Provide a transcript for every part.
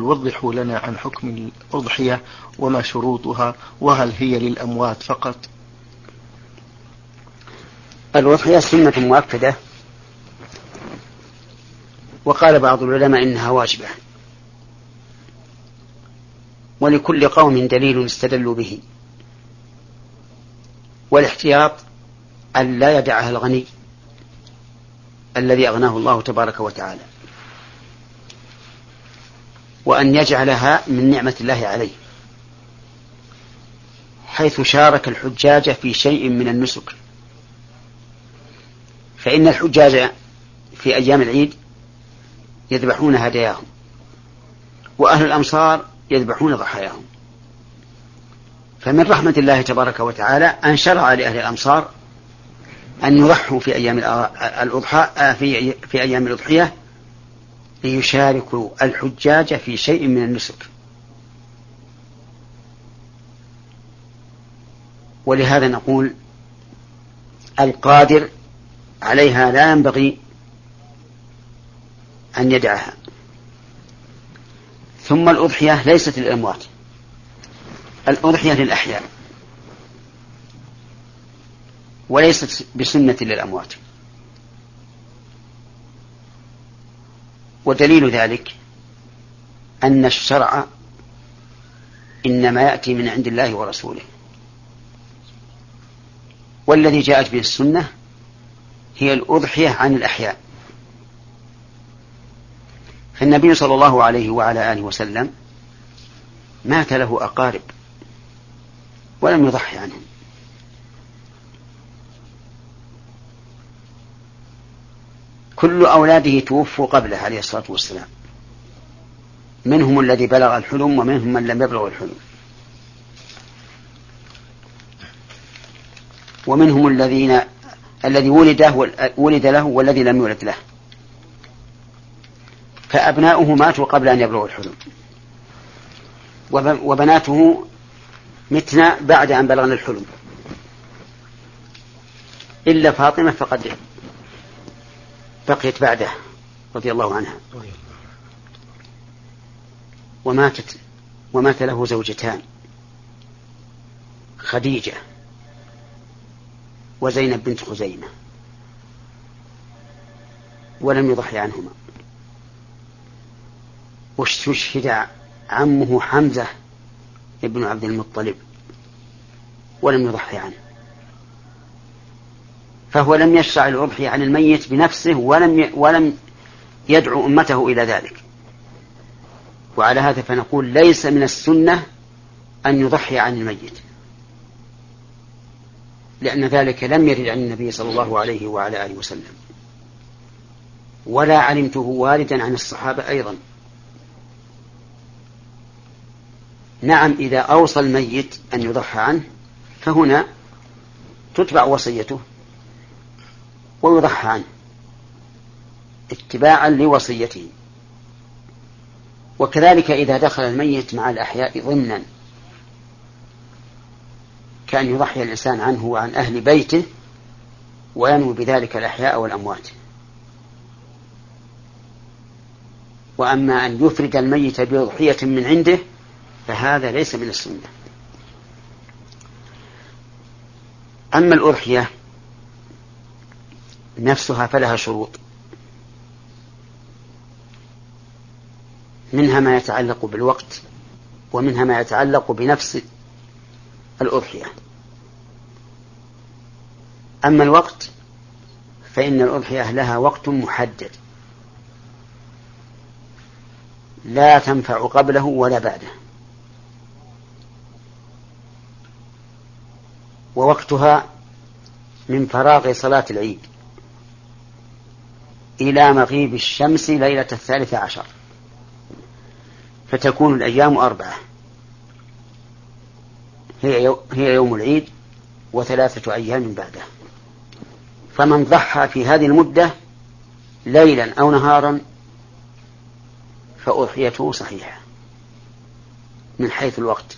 وضحوا لنا عن حكم الأضحية وما شروطها، وهل هي للأموات فقط؟ الأضحية سنة مؤكدة، وقال بعض العلماء إنها واجبة، ولكل قوم دليل استدلوا به. والاحتياط أن لا يدعها الغني الذي أغناه الله تبارك وتعالى، وأن يجعلها من نعمة الله عليه، حيث شارك الحجاج في شيء من النسك. فإن الحجاج في أيام العيد يذبحون هداياهم، وأهل الأمصار يذبحون ضحاياهم. فمن رحمة الله تبارك وتعالى أن شرع لأهل الأمصار أن يضحوا في أيام الأضحى في أيام الأضحية ليشاركوا الحجاج في شيء من النسك. ولهذا نقول القادر عليها لا ينبغي أن يدعها. ثم الأضحية ليست للأموات، الأضحية للأحياء، وليست بسنة للأموات. ودليل ذلك أن الشرع إنما يأتي من عند الله ورسوله، والذي جاءت به السنة هي الأضحية عن الأحياء. فالنبي صلى الله عليه وعلى آله وسلم مات له أقارب ولم يضحي عنهم، كل أولاده توفوا قبله عليه الصلاة والسلام، منهم الذي بلغ الحلم ومنهم من لم يبلغ الحلم، ومنهم الذي ولد له والذي لم يولد له، فأبناؤه ماتوا قبل أن يبلغوا الحلم، وبناته متنا بعد أن بلغنا الحلم، إلا فاطمة فقد بقيت بعده رضي الله عنها. ومات له زوجتان، خديجة وزينب بنت خزيمة، ولم يضحي عنهما. واستشهد عمه حمزة ابن عبد المطلب ولم يضحي عنه، فهو لم يشرع الأضحية عن الميت بنفسه ولم يدعو أمته إلى ذلك. وعلى هذا فنقول ليس من السنة أن يضحي عن الميت، لأن ذلك لم يرد عن النبي صلى الله عليه وعلى آله وسلم، ولا علمته واردا عن الصحابة أيضا. نعم، إذا أوصى الميت أن يضحى عنه فهنا تتبع وصيته ويضحى عنه اتباعا لوصيته. وكذلك إذا دخل الميت مع الأحياء ضمنا، كأن يضحي الإنسان عنه وعن أهل بيته وينوي بذلك الأحياء والأموات. وأما أن يفرد الميت بأضحية من عنده فهذا ليس من السنة. أما الأضحية نفسها فلها شروط، منها ما يتعلق بالوقت، ومنها ما يتعلق بنفس الأضحية. أما الوقت فإن الأضحية لها وقت محدد لا تنفع قبله ولا بعده، ووقتها من فراغ صلاة العيد إلى مغيب الشمس ليلة 13، فتكون الأيام 4، هي يوم العيد و3 أيام بعده. فمن ضحى في هذه المدة ليلا أو نهارا فأضحيته صحيحة من حيث الوقت.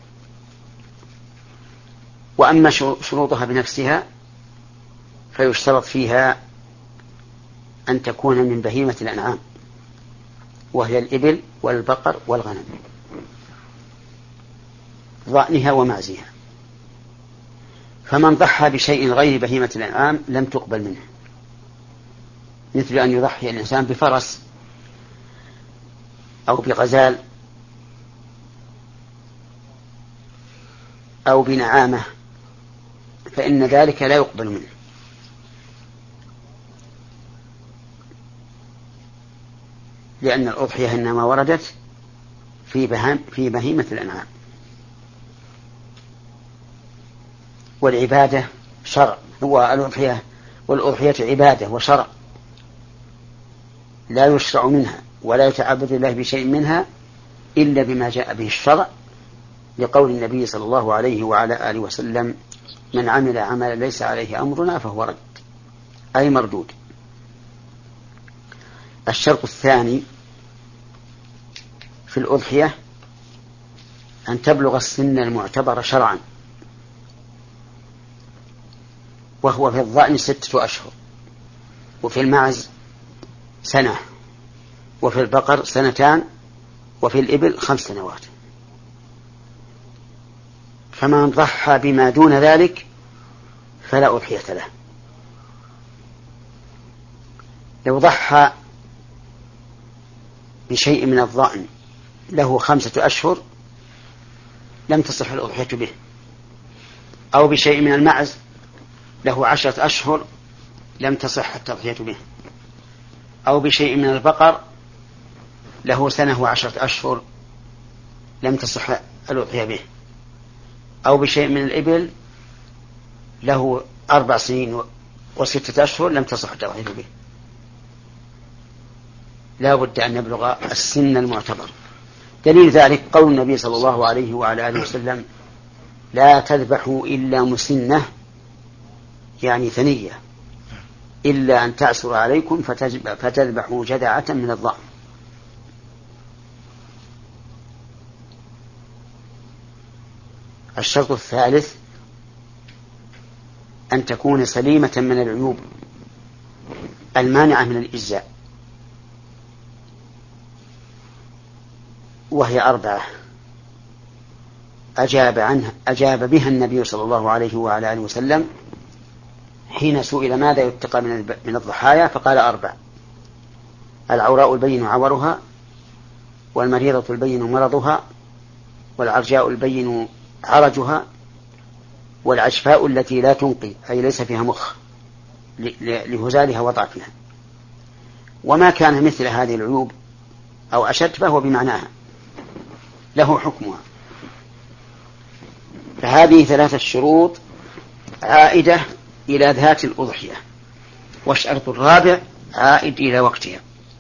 وأما شروطها بنفسها فيشترط فيها أن تكون من بهيمة الأنعام، وهي الإبل والبقر والغنم، ضأنها ومعزها. فمن ضحى بشيء غير بهيمة الأنعام لم تقبل منه، مثل أن يضحي الإنسان بفرس أو بغزال أو بنعامة، فإن ذلك لا يقبل منه، لأن الأضحية إنما وردت في بهيمة الأنعام. والعبادة شرع، والأضحية عبادة وشرع، لا يشرع منها ولا يتعبد الله بشيء منها إلا بما جاء به الشرع، لقول النبي صلى الله عليه وعلى آله وسلم: من عمل عملا ليس عليه أمرنا فهو رد، أي مردود. الشرط الثاني في الأضحية أن تبلغ السن المعتبر شرعا، وهو في الضأن 6 أشهر، وفي المعز 1 سنة، وفي البقر 2 سنين، وفي الإبل 5 سنوات. فمن ضحى بما دون ذلك فلا أضحية له. لو ضحى بشيء من الضأن له 5 أشهر لم تصح الأضحية به، أو بشيء من المعز له 10 أشهر لم تصح التضحية به، أو بشيء من البقر له 1 سنة و10 أشهر لم تصح الأضحية به، أو بشيء من الإبل له 4 سنين و6 أشهر لم تصح التضحية به. لا بد أن يبلغ السن المعتبر. دليل ذلك قول النبي صلى الله عليه وعلى آله وسلم: لا تذبحوا إلا مسنة، يعني ثنية، إلا أن تعسر عليكم فتذبحوا جذعة من الضأن. الشرط الثالث أن تكون سليمة من العيوب المانعة من الإجزاء، وهي 4 أجاب بها النبي صلى الله عليه وعلى آله وسلم حين سئل ماذا يتقى من الضحايا، فقال 4: العوراء البين عورها، والمريضة البين مرضها، والعرجاء البين عرجها، والعجفاء التي لا تنقي أي ليس فيها مخ لهزالها وضعفها. وما كان مثل هذه العيوب أو أشد فهو بمعناها، له حكمها. فهذه 3 شروط عائدة إلى ذات الأضحية، والشرط الرابع عائد إلى وقتها.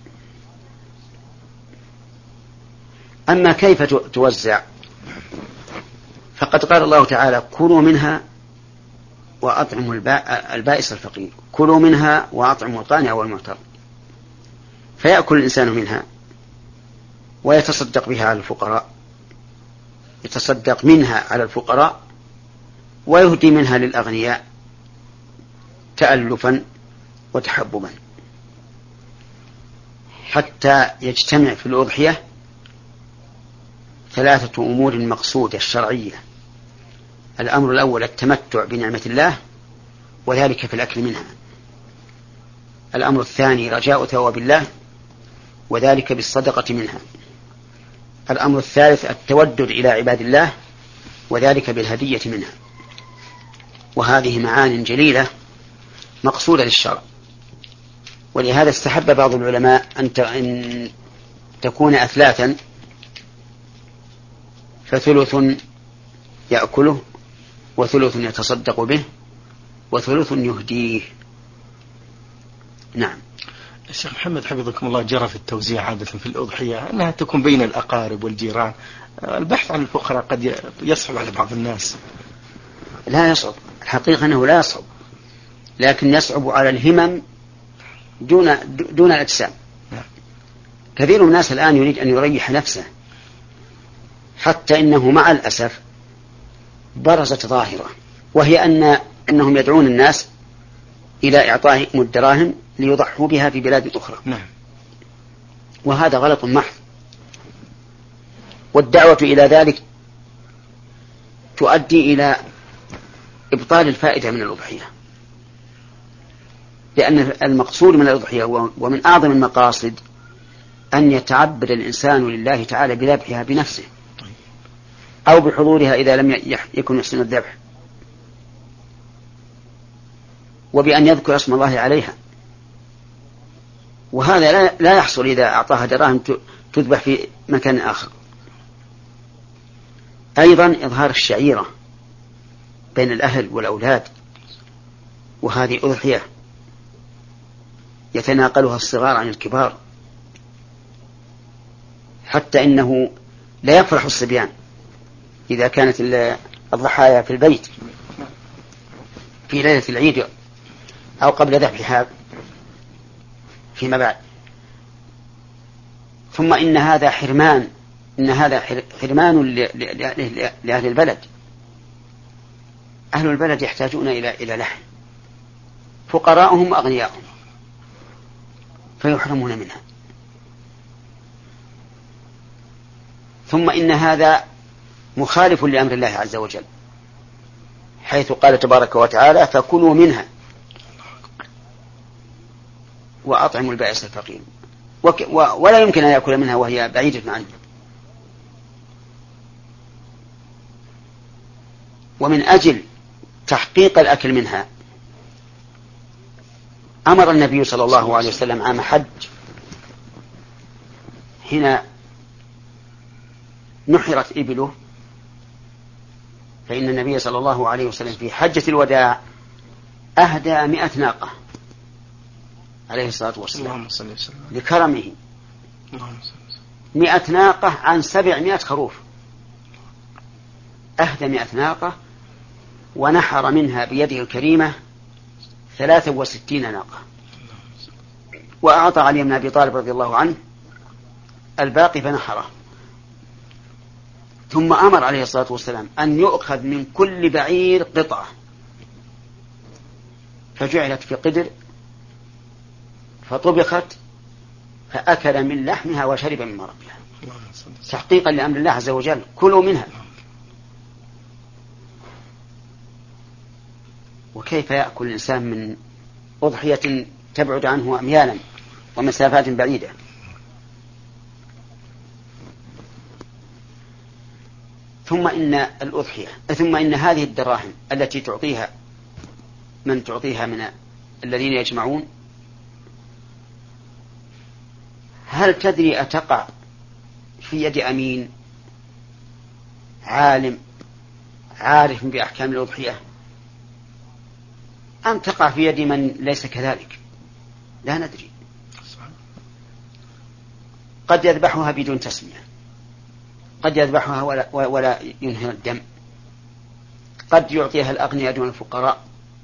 أما كيف توزع، فقد قال الله تعالى: كلوا منها وأطعموا البائس الفقير، كلوا منها وأطعموا القانع والمعتر. فيأكل الإنسان منها ويتصدق بها على الفقراء، يتصدق منها على الفقراء ويهدي منها للأغنياء تألفا وتحببا، حتى يجتمع في الأضحية 3 أمور مقصودة الشرعية. الأمر الأول التمتع بنعمة الله، وذلك في الأكل منها. الأمر الثاني رجاء ثواب الله، وذلك بالصدقة منها. الأمر الثالث التودد إلى عباد الله، وذلك بالهدية منها. وهذه معان جليلة مقصودة للشرع، ولهذا استحب بعض العلماء أن تكون أثلاثا، فثلث يأكله، وثلث يتصدق به، وثلث يهديه. نعم. الشيخ محمد حفظكم الله، جرى في التوزيع عادة في الأضحية أنها تكون بين الأقارب والجيران. البحث عن الفقراء قد يصعب على بعض الناس. لا يصعب، الحقيقة أنه لا يصعب، لكن يصعب على الهمم دون الأجسام. كثير من الناس الآن يريد أن يريح نفسه، حتى إنه مع الأسف برزت ظاهرة، وهي أنهم يدعون الناس إلى إعطائهم الدراهم ليضحوا بها في بلاد أخرى. نعم. وهذا غلط محض، والدعوة إلى ذلك تؤدي إلى إبطال الفائدة من الأضحية، لأن المقصود من الأضحية ومن أعظم المقاصد أن يتعبد الإنسان لله تعالى بذبحها بنفسه أو بحضورها إذا لم يكن يحسن الذبح، وبأن يذكر اسم الله عليها. وهذا لا يحصل إذا أعطاها دراهم تذبح في مكان آخر. أيضا إظهار الشعيرة بين الأهل والأولاد، وهذه أضحية يتناقلها الصغار عن الكبار، حتى إنه لا يفرح الصبيان إذا كانت الضحايا في البيت في ليلة العيد أو قبل ذبحها فيما بعد. ثم إن هذا حرمان لأهل البلد. أهل البلد يحتاجون إلى لحم، فقراءهم وأغنياءهم، فيحرمون منها. ثم إن هذا مخالف لأمر الله عز وجل، حيث قال تبارك وتعالى: فكلوا منها وأطعموا البائس الفقير، ولا يمكن أن يأكل منها وهي بعيدة عنه. ومن أجل تحقيق الأكل منها أمر النبي صلى الله عليه وسلم عام حج حين نحرت إبله، فإن النبي صلى الله عليه وسلم في حجة الوداع أهدى 100 ناقة عليه الصلاة والسلام لكرمه، 100 ناقة عن 700 خروف. أهدى 100 ناقة ونحر منها بيده الكريمة 63 ناقة، وأعطى علي بن أبي طالب رضي الله عنه الباقي فنحره. ثم أمر عليه الصلاة والسلام أن يؤخذ من كل بعير قطعة، فجعلت في قدر فطبخت فأكل من لحمها وشرب من مرقها، تحقيقا لأمر الله عز وجل: كلوا منها. وكيف يأكل الإنسان من أضحية تبعد عنه أميالا ومسافات بعيدة؟ ثم إن هذه الدراهم التي تعطيها من تعطيها من الذين يجمعون، هل تدري أتقع في يد أمين عالم عارف بأحكام الأضحية أم تقع في يد من ليس كذلك؟ لا ندري. قد يذبحها بدون تسمية، قد يذبحها ولا ينهر الدم، قد يعطيها الأغنياء دون الفقراء،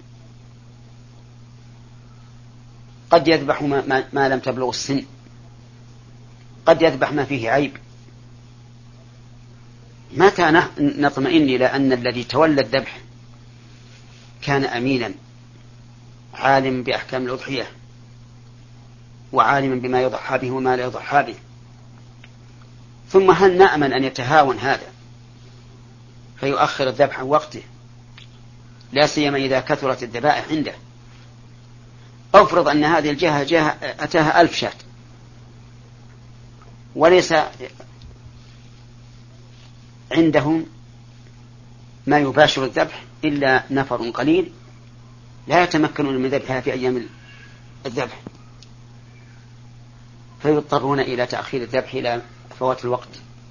قد يذبح ما لم تبلغ السن، قد يذبح ما فيه عيب. متى نطمئن إلى أن الذي تولى الذبح كان أمينا عالم بأحكام الأضحية وعالما بما يضحى به وما لا يضحى به؟ ثم هل نأمن أن يتهاون هذا فيؤخر الذبح عن وقته، لا سيما إذا كثرت الذبائح عنده؟ أفرض أن هذه الجهة أتاها 1000 شاة وليس عندهم ما يباشر الذبح إلا نفر قليل لا يتمكنون من ذبحها في أيام الذبح، فيضطرون إلى تأخير الذبح إلى فوات الوقت.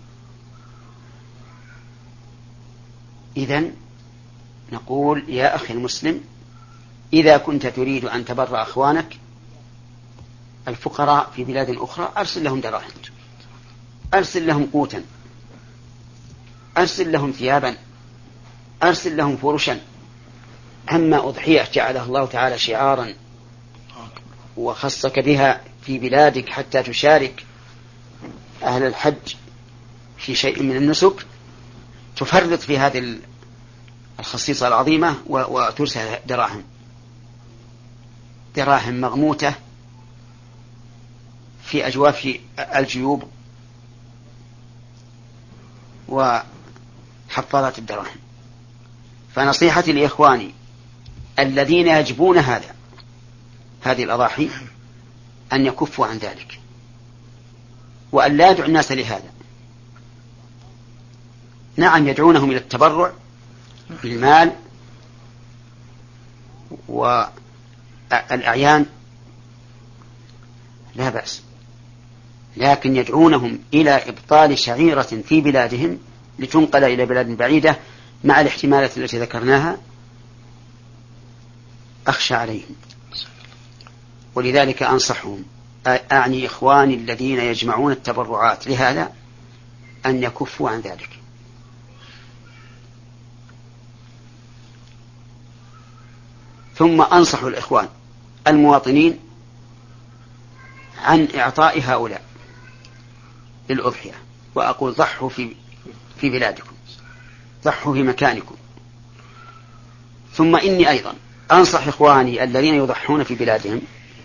إذن نقول: يا أخي المسلم، إذا كنت تريد أن تبر أخوانك الفقراء في بلاد أخرى أرسل لهم دراهم، أرسل لهم قوتا، أرسل لهم ثيابا، أرسل لهم فرشا. أما أضحية جعلها الله تعالى شعارا وخصك بها في بلادك حتى تشارك أهل الحج في شيء من النسك، تفرط في هذه الخصيصة العظيمة وترسل دراهم مغموتة في أجواف الجيوب وحفاظات الدراهم. فنصيحتي لإخواني الذين يجبون هذه الأضاحي أن يكفوا عن ذلك، وأن لا يدعو الناس لهذا. نعم يدعونهم إلى التبرع بالمال والأعيان لا بأس، لكن يدعونهم إلى إبطال شعيرة في بلادهم لتنقل إلى بلاد بعيدة مع الاحتمالات التي ذكرناها، أخشى عليهم. ولذلك أنصحهم، أعني إخواني الذين يجمعون التبرعات لهذا، أن يكفوا عن ذلك. ثم أنصح الإخوان المواطنين عن إعطاء هؤلاء للأضحية، وأقول ضحوا في بلادكم، ضحوا في مكانكم. ثم إني أيضا أنصح إخواني الذين يضحون في بلادهم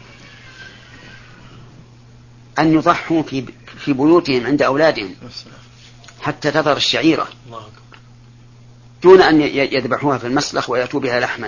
أن يضحوا في بيوتهم عند أولادهم حتى تظهر الشعيرة، دون أن يذبحوها في المسلخ ويأتوا بها لحما.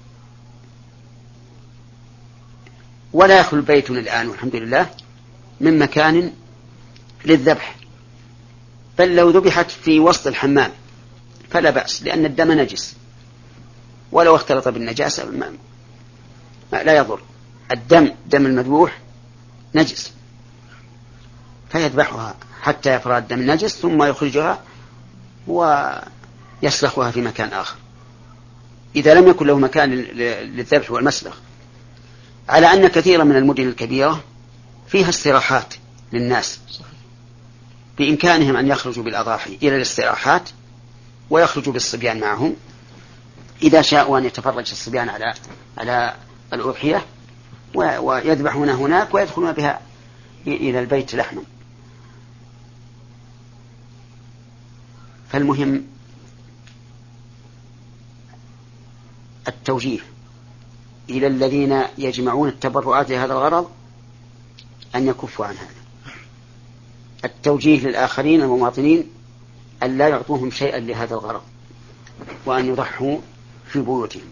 ولا يخلو بيت الآن والحمد لله من مكان للذبح، بل لو ذبحت في وسط الحمام فلا بأس، لأن الدم نجس، ولو اختلط بالنجاسة لا يضر. دم المذبوح نجس، فيذبحها حتى يفرغ الدم النجس ثم يخرجها ويسلخها في مكان آخر إذا لم يكن له مكان للذبح والمسلخ. على أن كثيرا من المدن الكبيرة فيها استراحات للناس، بإمكانهم أن يخرجوا بالأضاحي إلى الاستراحات ويخرجوا بالصبيان معهم إذا شاءوا أن يتفرج الصبيان على الأضحية، ويذبحون هناك ويدخلون بها إلى البيت لحما. فالمهم التوجيه إلى الذين يجمعون التبرعات لهذا الغرض أن يكفوا عن هذا. التوجيه للآخرين المواطنين أن لا يعطوهم شيئا لهذا الغرض، وأن يضحوا في بيوتهم،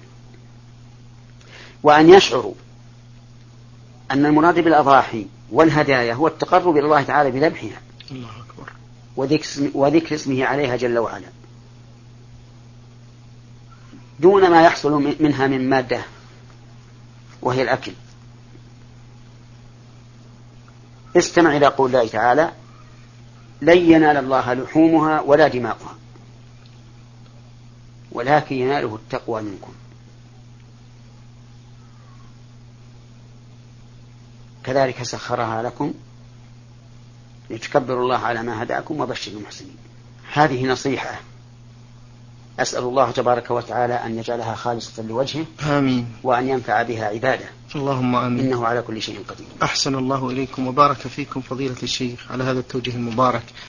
وأن يشعروا أن المراد بالأضاحي والهدايا هو التقرب إلى الله تعالى بذبحها الله أكبر وذكر اسمه عليها جل وعلا، دون ما يحصل منها من مادة وهي الأكل. استمع إلى قول الله تعالى: لن ينال الله لحومها ولا دماؤها ولكن يناله التقوى منكم. كذلك سخرها لكم لتكبروا الله على ما هداكم وبشر المحسنين. هذه نصيحة أسأل الله تبارك وتعالى أن يجعلها خالصة لوجهه، آمين، وأن ينفع بها عباده، اللهم آمين، إنه على كل شيء قدير. أحسن الله إليكم وبارك فيكم فضيلة الشيخ على هذا التوجيه المبارك.